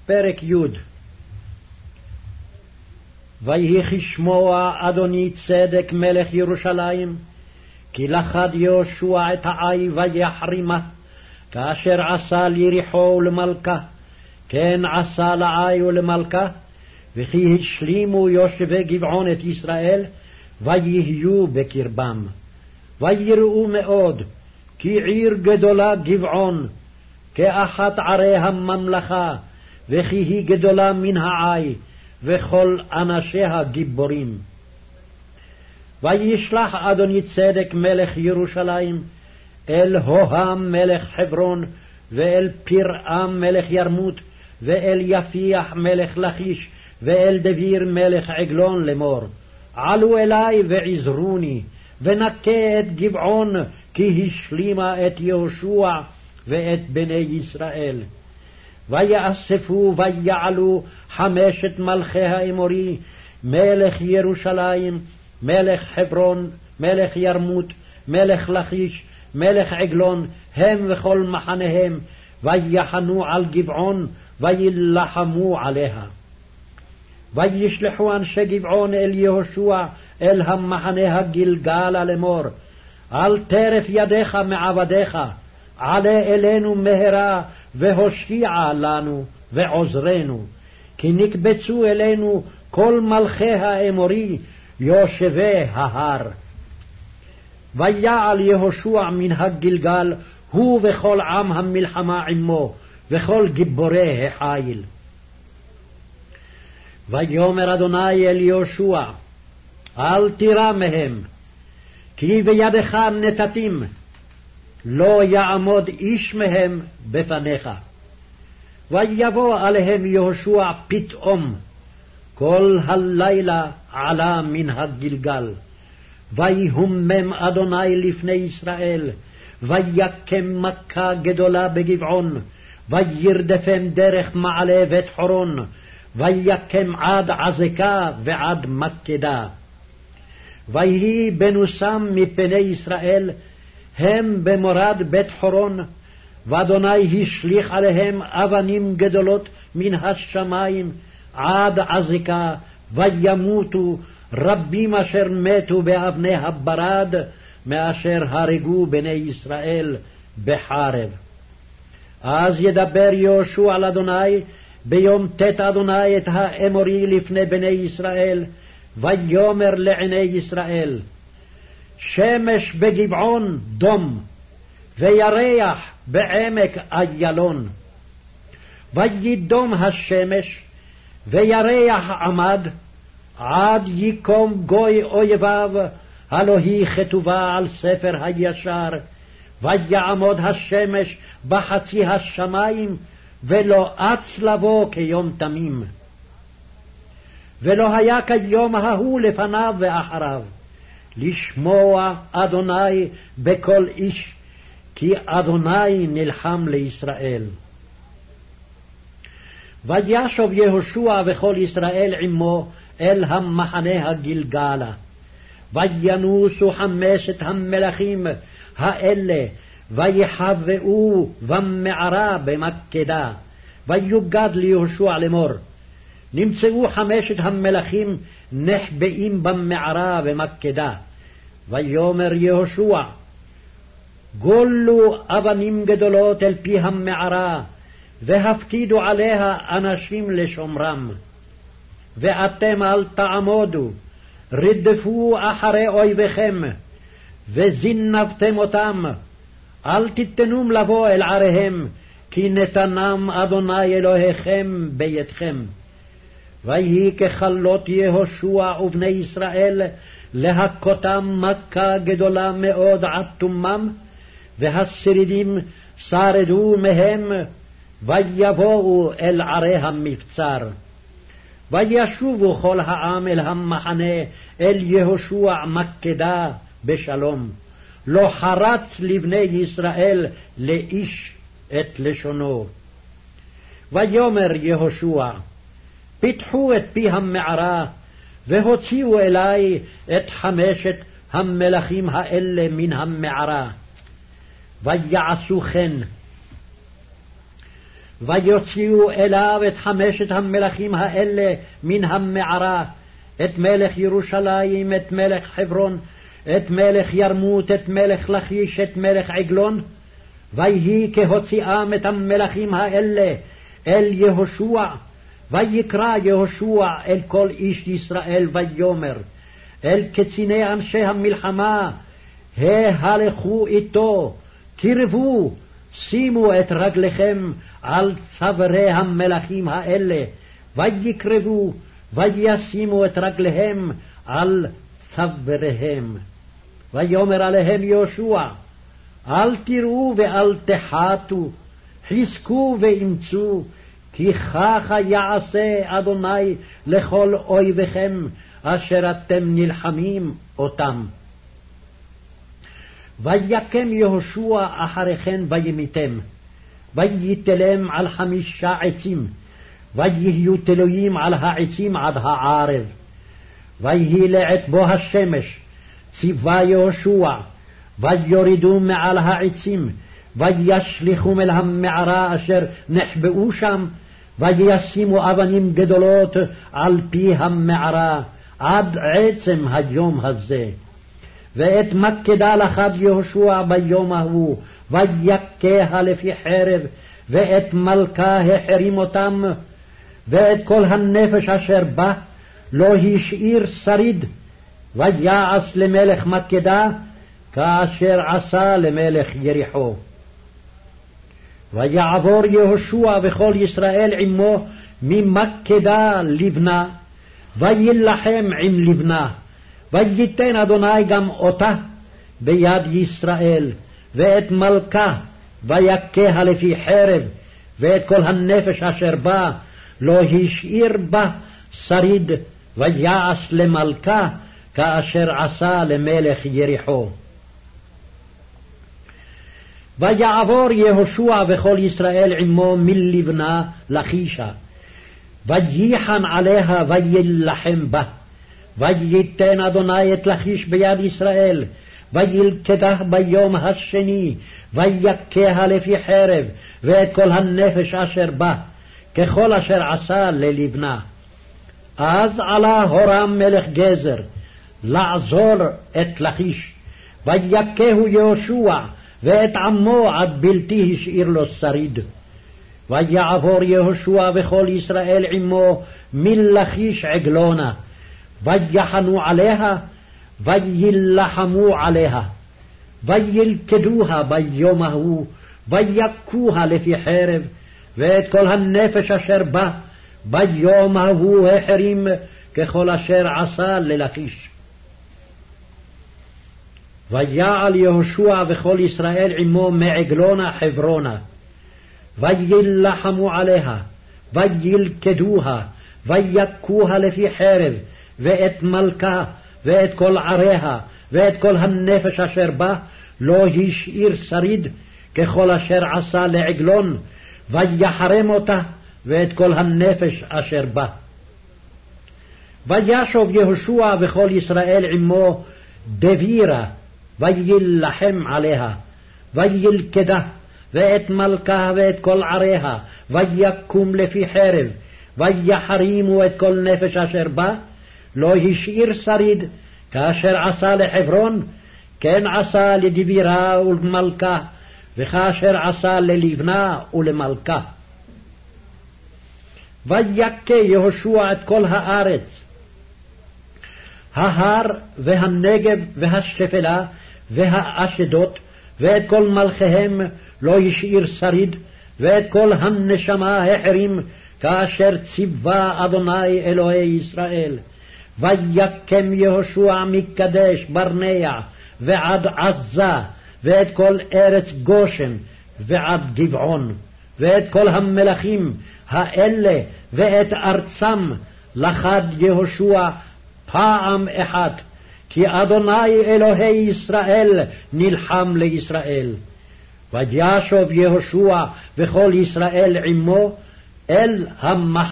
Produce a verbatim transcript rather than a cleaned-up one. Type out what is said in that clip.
פרק י'. ויהי כשמוע אדוני צדק מלך ירושלים, כי לכד יהושע את העי ויחרימה, כאשר עשה ליריחו ולמלכה, כן עשה לעי ולמלכה, וכי השלימו יושבי גבעון את ישראל, ויהיו בקרבם. ויראו מאוד, כי עיר גדולה גבעון, כאחת ערי הממלכה, וכי היא גדולה מן העי, וכל אנשיה גיבורים. וישלח אדוני צדק מלך ירושלים אל הוהם מלך חברון, ואל פירעם מלך ירמות, ואל יפיח מלך לכיש, ואל דביר מלך עגלון לאמור, עלו אלי ועזרוני, ונקה את גבעון, כי השלימה את יהושע ואת בני ישראל. ויאספו ויעלו חמשת מלכי האמורי, מלך ירושלים, מלך חברון, מלך ירמות, מלך לכיש, מלך עגלון, הם וכל מחניהם, ויחנו על גבעון, וילחמו עליה. וישלחו אנשי גבעון אל יהושע אל המחנה הגלגלה לאמור, אל טרף ידיך מעבדיך, עלה אלינו מהרה, והושיע לנו ועוזרנו, כי נקבצו אלינו כל מלכי האמורי, יושבי ההר. ויעל יהושע מן הגלגל, הוא וכל עם המלחמה עמו, וכל גיבורי החיל. ויאמר אדוני אל יהושע, אל תירא מהם, כי בידך נתתים, לא יעמוד איש מהם בפניך. ויבוא עליהם יהושע פתאום, כל הלילה עלה מן הגלגל. ויהומם אדוני לפני ישראל, ויקם מכה גדולה בגבעון, וירדפם דרך מעלה בית חורון, ויקם עד עזקה ועד מקדה. ויהי בנוסם מפני ישראל, הם במורד בית חורון, ואדוני השליך עליהם אבנים גדולות מן השמיים עד עזקה, וימותו רבים אשר מתו באבני הברד, מאשר הרגו בני ישראל בחרב. אז ידבר יהושע על אדוני ביום תת אדוני את האמורי לפני בני ישראל, ויאמר לעיני ישראל, שמש בגבעון דום, וירח בעמק איילון. וידום השמש, וירח עמד, עד יקום גוי אויביו, הלא היא כתובה על ספר הישר, ויעמוד השמש בחצי השמיים, ולא אץ לבוא כיום תמים. ולא היה כיום ההוא לפניו ואחריו, לשמוע אדוני בכל איש, כי אדוני נלחם לישראל. וישוב יהושע וכל ישראל עמו אל המחנה הגלגלה. וינוסו חמשת המלכים האלה, ויחבאו במערה במקדה. ויוגד ליהושע לאמור, נמצאו חמשת המלכים נחבאים במערה במקדה. ויאמר יהושע, גולו אבנים גדולות אל פי המערה, והפקידו עליה אנשים לשומרם. ואתם אל תעמודו, רדפו אחרי אויביכם, וזינבתם אותם, אל תיתנום לבוא אל עריהם, כי נתנם אדוני אלוהיכם בידכם. ויהי ככלות יהושע ובני ישראל, להכותם מכה גדולה מאוד עד תומם, והשרידים שרדו מהם, ויבואו אל ערי המבצר. וישובו כל העם אל המחנה, אל יהושע מקדה בשלום. לא חרץ לבני ישראל לאיש את לשונו. ויאמר יהושע, פיתחו את פי המערה, והוציאו אלי את חמשת המלכים האלה מן המערה. ויעשו כן. ויוציאו אליו את חמשת המלכים האלה מן המערה, את מלך ירושלים, את מלך חברון, את מלך ירמות, את מלך לכיש, את מלך עגלון. ויהי כהוציאם את המלכים האלה אל יהושע, ויקרא יהושע אל כל איש ישראל ויאמר אל קציני אנשי המלחמה, ההלכו איתו, קרבו, שימו את רגליכם על צווארי המלכים האלה, ויקרבו, וישימו את רגליהם על צוואריהם. ויאמר עליהם יהושע, אל תראו ואל תחתו, חזקו ואמצו, כי ככה יעשה אדוני לכל אויביכם אשר אתם נלחמים אותם. ויקם יהושע אחרי כן וימיתם, ויתלם על חמישה עצים, ויהיו תלויים על העצים עד הערב. ויהי לעת בו השמש, ציווה יהושע, ויורידו מעל העצים, וישליכום אל המערה אשר נחבאו שם, וישימו אבנים גדולות על פי המערה, עד עצם היום הזה. ואת מקדה לחד יהושע ביום ההוא, ויכהה לפי חרב, ואת מלכה החרים אותם, ואת כל הנפש אשר בה לא השאיר שריד, ויעש למלך מקדה כאשר עשה למלך יריחו. ויעבור יהושע וכל ישראל עמו ממקדה לבנה, וילחם עם לבנה, וייתן אדוני גם אותה ביד ישראל, ואת מלכה ויכהה לפי חרב, ואת כל הנפש אשר בה לא השאיר בה שריד, ויעש למלכה כאשר עשה למלך יריחו. ויעבור יהושע וכל ישראל עמו מלבנה לכישה, וייחן עליה וילחם בה, וייתן אדוני את לכיש ביד ישראל, וילכדה ביום השני, ויכהה לפי חרב, ואת כל הנפש אשר בה, ככל אשר עשה ללבנה. אז עלה הורם מלך גזר לעזור את לכיש, ויכהו יהושע ואת עמו עד בלתי השאיר לו שריד. ויעבור יהושע וכל ישראל עמו מלכיש עגלונה, ויחנו עליה, ויילחמו עליה, וילכדוה ביום ההוא, ויכוה לפי חרב, ואת כל הנפש אשר בה ביום ההוא החרים, ככל אשר עשה ללכיש. ויעל יהושע וכל ישראל עמו מעגלונה חברונה, ויילחמו עליה, וילכדוה, ויכוה לפי חרב, ואת מלכה, ואת כל עריה, ואת כל הנפש אשר בה, לא השאיר שריד, ככל אשר עשה לעגלון, ויחרם אותה, ואת כל הנפש אשר בה. וישוב יהושע וכל ישראל עמו דבירה, ויילחם עליה, וילכדה, ואת מלכה ואת כל עריה, ויקום לפי חרב, ויחרימו את כל נפש אשר בה, לא השאיר שריד, כאשר עשה לחברון, כן עשה לדבירה ולמלכה, וכאשר עשה ללבנה ולמלכה. ויכה יהושע את כל הארץ, ההר והנגב והשפלה והאשדות, ואת כל מלכיהם לא השאיר שריד, ואת כל הנשמה החרים, כאשר ציווה אדוני אלוהי ישראל. ויקם יהושע מקדש ברנע ועד עזה, ואת כל ארץ גושן ועד גבעון, ואת כל המלכים האלה ואת ארצם לחד יהושע פעם אחת, כי אדוני אלוהי ישראל נלחם לישראל. וישוב יהושע וכל ישראל עמו אל המחנה.